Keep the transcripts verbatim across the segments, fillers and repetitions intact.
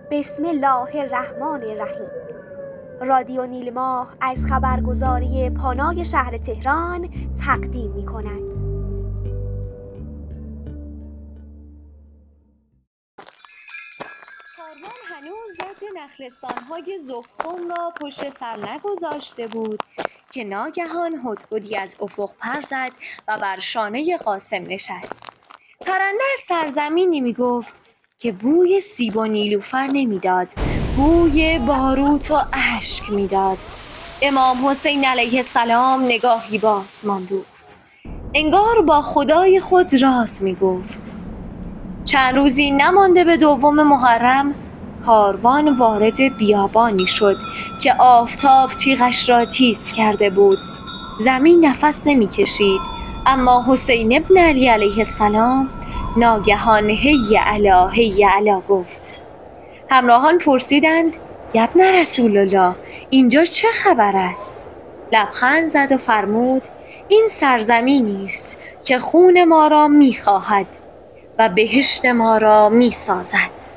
بسم الله الرحمن الرحیم. رادیو نیلماه از خبرگزاری پانای شهر تهران تقدیم می کند. کاروان هنوز رد نخلستان‌های زهسوم را پشت سر نگذاشته بود که ناگهان هدهدی از افق پر زد و بر شانه قاسم نشست. پرنده از سرزمینی می گفت که بوی سیب و نیلوفر نمیداد، بوی باروت و اشک میداد. امام حسین علیه السلام نگاهی به آسمان دوخت، انگار با خدای خود راز می گفت. چند روزی نمانده به دوم محرم، کاروان وارد بیابانی شد که آفتاب تیغش را تیز کرده بود. زمین نفس نمی کشید، اما حسین ابن علی علیه السلام ناگهان هی علا هی علا گفت. همراهان پرسیدند یبن رسول الله، اینجا چه خبر است؟ لبخند زد و فرمود این سرزمینی است که خون ما را می خواهد و بهشت ما را می سازد.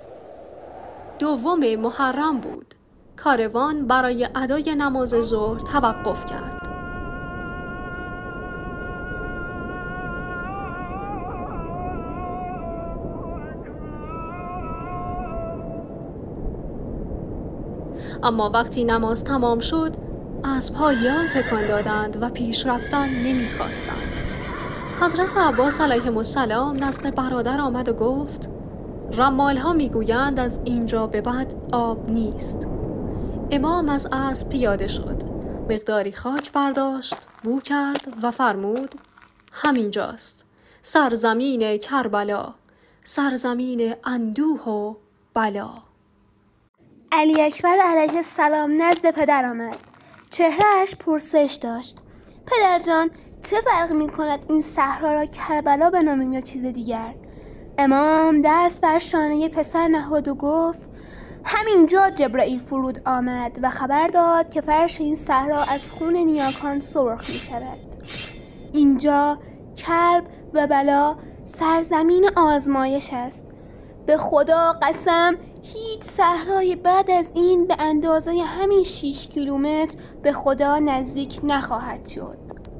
دوم محرم بود. کاروان برای ادای نماز ظهر توقف کرد. اما وقتی نماز تمام شد، اسب‌ها یال تکان دادند و پیش رفتن نمی‌خواستند. حضرت عباس علیهم السلام نزد برادر آمد و گفت: رمال‌ها می‌گویند از اینجا به بعد آب نیست. امام از اسب پیاده شد، مقداری خاک برداشت، بو کرد و فرمود: همینجاست، سرزمین کربلا، سرزمین اندوه و بلا. علی اکبر علیه السلام نزد پدر آمد. چهرهش پرسش داشت: پدر جان، چه فرق می کند این صحرا را کربلا بنامیم یا چیز دیگر؟ امام دست بر شانه پسر نهاد و گفت: همینجا جبرائیل فرود آمد و خبر داد که فرش این صحرا از خون نیاکان سرخ می شود. اینجا کرب و بلا سرزمین آزمایش است. به خدا قسم هیچ صحرای بعد از این به اندازه همین شیش کیلومتر به خدا نزدیک نخواهد شد.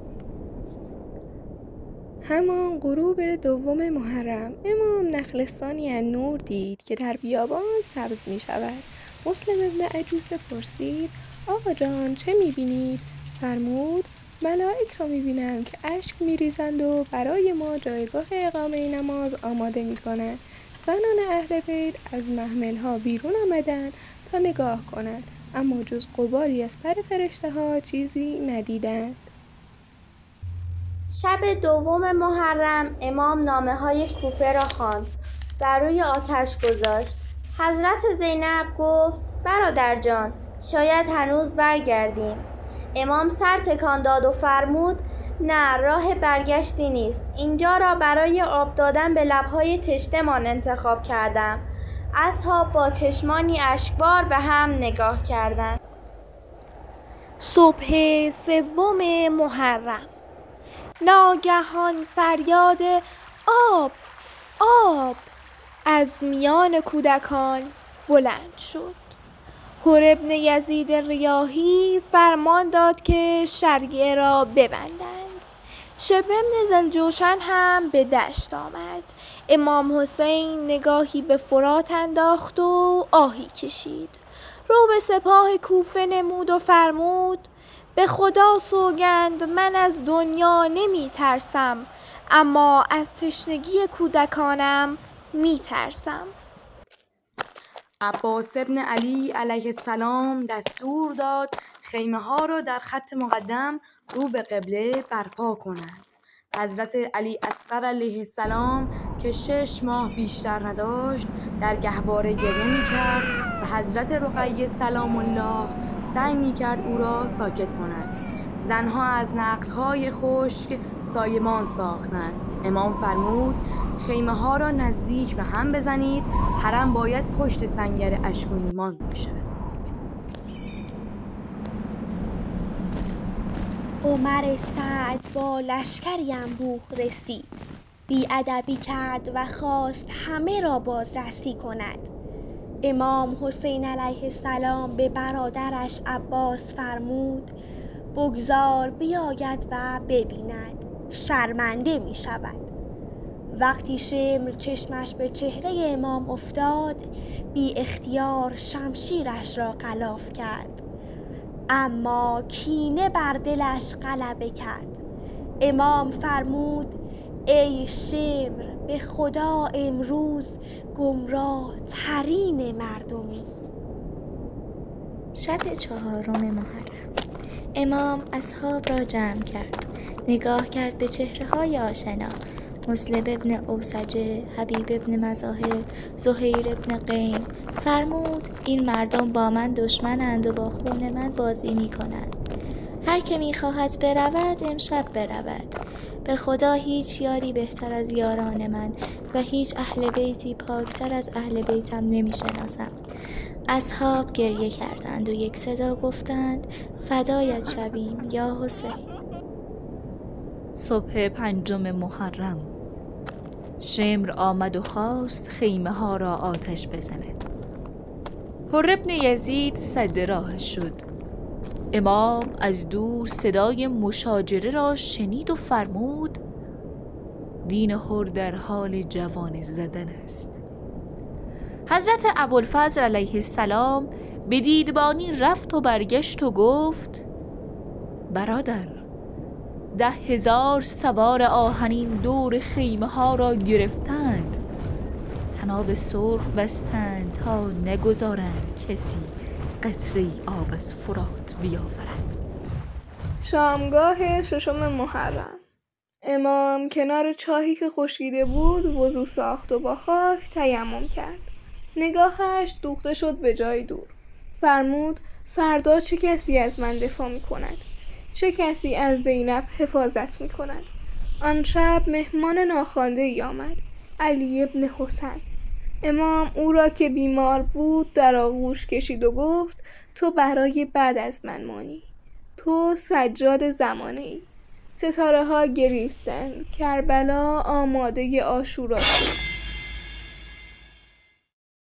همان غروب دوم محرم، امام نخلستانی النور دید که در بیابان سبز می شود. مسلم ابن عجوز پرسید: آقا جان چه می بینید؟ فرمود: ملائک را می بینم که اشک می ریزند و برای ما جایگاه اقامه نماز آماده می کنند. زنان اهل بیت از محمل ها بیرون آمدند تا نگاه کنند، اما جز غباری از پر فرشته ها چیزی ندیدند. شب دوم محرم امام نامه های کوفه را خواند و روی آتش گذاشت. حضرت زینب گفت: برادر جان، شاید هنوز برگردیم. امام سر تکان داد و فرمود: نه، راه برگشتی نیست. اینجا را برای آب دادن به لبهای تشنه‌مان انتخاب کردم. اصحاب با چشمانی اشکبار به هم نگاه کردند. صبح سوم محرم، ناگهان فریاد آب آب از میان کودکان بلند شد. هر ابن یزید ریاحی فرمان داد که شرگه را ببندند. شبر ابن ذوالجوشن هم به دشت آمد. امام حسین نگاهی به فرات انداخت و آهی کشید. رو به سپاه کوفه نمود و فرمود: به خدا سوگند من از دنیا نمی ترسم، اما از تشنگی کودکانم می ترسم. عباس ابن علی علیه السلام دستور داد خیمه ها را در خط مقدم رو به قبله برپا کنند. حضرت علی اصغر علیه السلام که شش ماه بیشتر نداشت در گهواره گریه می کرد و حضرت رقیه سلام الله سعی می کرد او را ساکت کند. زنها از نقل‌های خشک سایمان ساختند. امام فرمود: خیمه ها را نزدیک به هم بزنید، حرم باید پشت سنگر اشک و ایمان باشد. عمر سعد با لشکری انبوه رسید. بی‌ادبی کرد و خواست همه را بازرسی کند. امام حسین علیه السلام به برادرش عباس فرمود بگذار بیاید و ببیند، شرمنده می شود. وقتی شمر چشمش به چهره امام افتاد بی اختیار شمشیرش را غلاف کرد، اما کینه بر دلش غلبه کرد. امام فرمود ای شمر به خدا امروز گمراه ترین مردمی. شب چهارم محرم امام اصحاب را جمع کرد، نگاه کرد به چهره های آشنا، مسلم ابن اوسجه، حبیب ابن مظاهر، زهیر ابن قین. فرمود این مردم با من دشمنند و با خون من بازی می کنند. هر که می خواهد برود امشب برود. به خدا هیچ یاری بهتر از یاران من و هیچ اهل بیتی پاکتر از اهل بیتم نمی شناسم. اصحاب گریه کردند و یک صدا گفتند فدایت شویم یا حسین. صبح پنجم محرم شمر آمد و خواست خیمه ها را آتش بزند. حر ابن یزید سد راهش شد. امام از دور صدای مشاجره را شنید و فرمود دین حر در حال جوانه زدن است. حضرت ابوالفضل علیه السلام به دیدبانی رفت و برگشت و گفت برادر، ده هزار سوار آهنین دور خیمه ها را گرفتند، طناب سرخ بستند تا نگذارند کسی قطره آب از فرات بیاورد. شامگاه ششم محرم امام کنار چاهی که خشکیده بود وضو ساخت و با خاک تیمم کرد. نگاهش دوخته شد به جای دور. فرمود فردا چه کسی از من دفاع می کند؟ چه کسی از زینب حفاظت می کند؟ آن شب مهمان ناخوانده ای آمد، علی ابن حسین. امام او را که بیمار بود در آغوش کشید و گفت تو برای بعد از من مانی، تو سجاد زمانه ای. ستاره ها گریستند، کربلا آماده عاشورا شد.